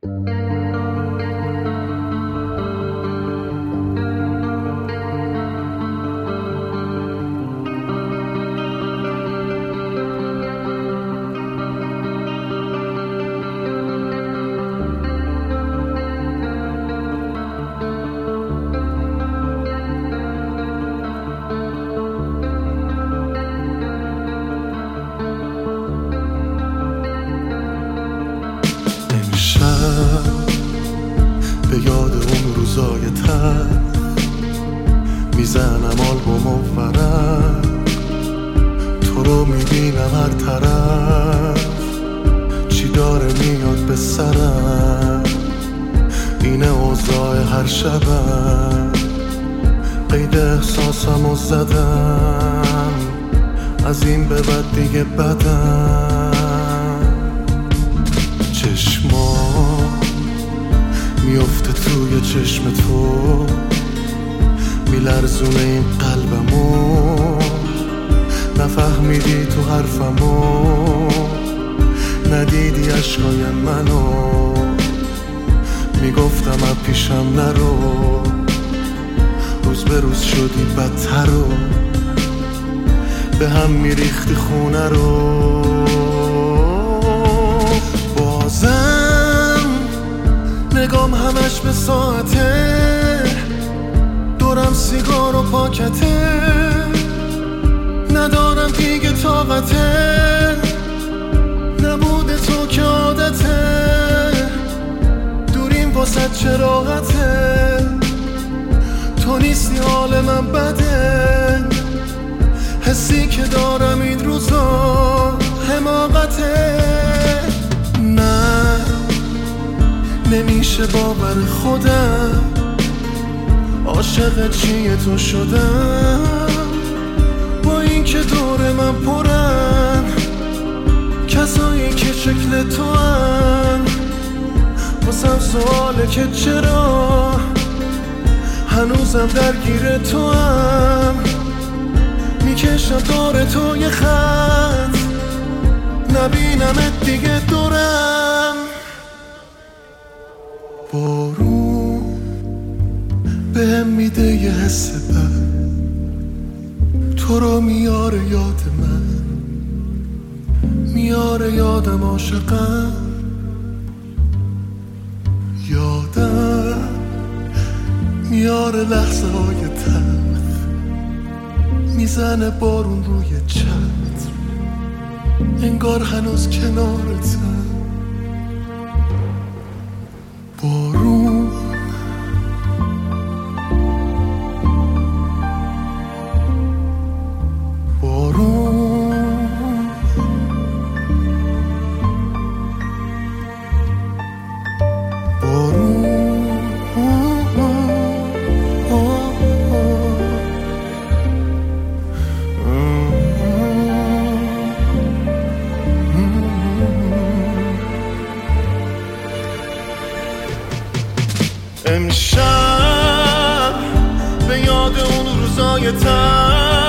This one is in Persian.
به یاد اون روزای تلخ میزنم آلبوم و ورق، تو رو میبینم هر طرف، چی داره میاد به سرم، اینه اوضاع هر شبم، قید احساسمو زدم، از این به بعد دیگه بدم. چشما میفته توی چشم تو، میلرزونه این قلبمو، نفهمیدی تو حرفمو، ندیدی عشقای منو، میگفتم از پیشم نرو، روز به روز شدی بدتر و به هم میریختی خونه رو. بازم نگام همش به ساعته، دورم سیگار و پاکته، ندارم دیگه طاقته، نبوده تو که عادته، دوریم واسه چراغته، تو نیستی حال من بده، حسی که دارم این روزا حماقته. نه نمیشه باور خودم، عاشق چیه تو شدم، با این که دور من پرن کسایی که شکل تو هن، واسم سواله که چرا هنوزم درگیر تو هم، میکشم دور تو یه خط، نبینمت دیگه دورم. بارون بهم میده یه حس بد، تو رو میاره یاد من، میاره یادم عاشقم، یادم میاره لحظه های تلخ، میزنه بارون روی چتر، انگار هنوز کنارتم. بارون امشب به یاد اون روزای تلخ